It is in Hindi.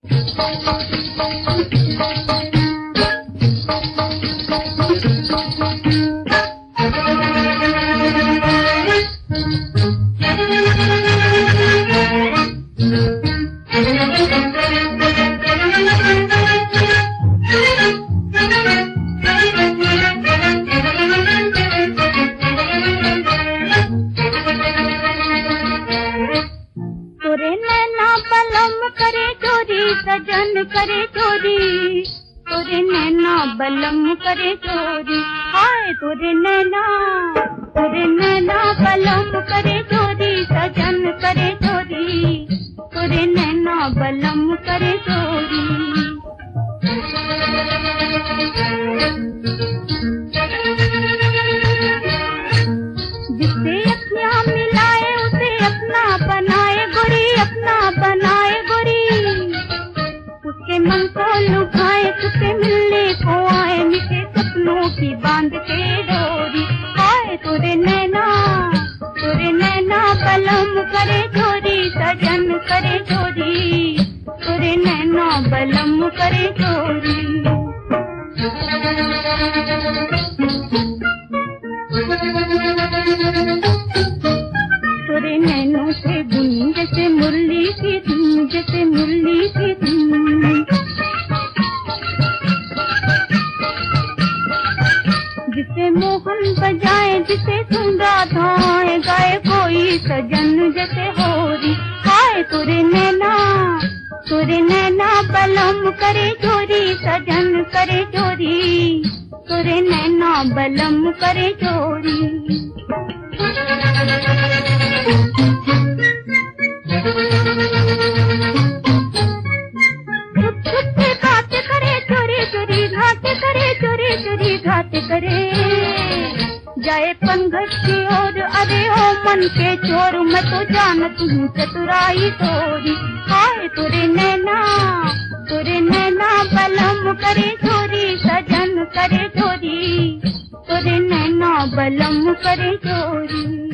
सजन करे चोरी, तोरे नैना बलम करे चोरी, हाय तोरे नैना बलम करे चोरी, सजन करे चोरी, तोरे नैना बलम करे चोरी। जिससे अखियां मिलाए उसे अपना बनाए गोरी, अपना बनाए गोरी, उसके मन को लुभाए, तुझसे मिलने को आए, मीठे सपनों की बांध के डोरी, हाय तोरे नैना बलम करे चोरी, सजन करे चोरी, तोरे नैना बलम करे चोरी। तोरे नैनों से बुन जैसे मुरली की धुन, जैसे मुरली की धुन, जिसे मोहन बजाए, जिसे धुन राधाएं गाए, कोई सजन जैसे होरी, हाय तोरे नैना बलम करे चोरी, सजन करे चोरी, तोरे नैना बलम करे चोरी। घात करे चोरी चोरी, घात करे चोरी चोरी, घात करे जाए पनघट की ओर, अरे ओ मन के चोर, मैं तो जानत हूँ चतुराई तोरी, हाय तोरे नैना बलम करे चोरी, सजन करे चोरी, तोरे नैना बलम करे चोरी।